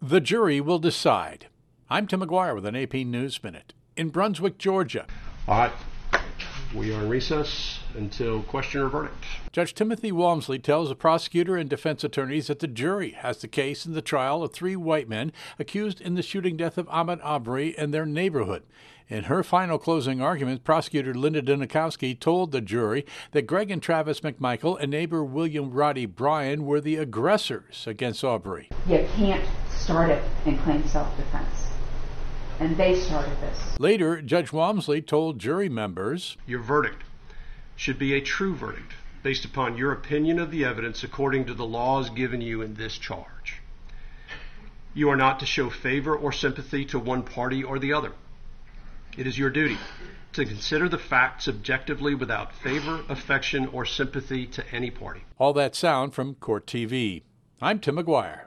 The jury will decide. I'm Tim McGuire with an AP News Minute. In Brunswick, Georgia. All right. We are in recess until question or verdict. Judge Timothy Walmsley tells the prosecutor and defense attorneys that the jury has the case in the trial of 3 white men accused in the shooting death of Ahmaud Arbery and their neighborhood. In her final closing argument, prosecutor Linda Dunikowski told the jury that Greg and Travis McMichael and neighbor William Roddy Bryan were the aggressors against Arbery. You can't start it and claim self-defense. And they started this. Later, Judge Walmsley told jury members, your verdict should be a true verdict based upon your opinion of the evidence according to the laws given you in this charge. You are not to show favor or sympathy to one party or the other. It is your duty to consider the facts objectively without favor, affection, or sympathy to any party. All that sound from Court TV. I'm Tim McGuire.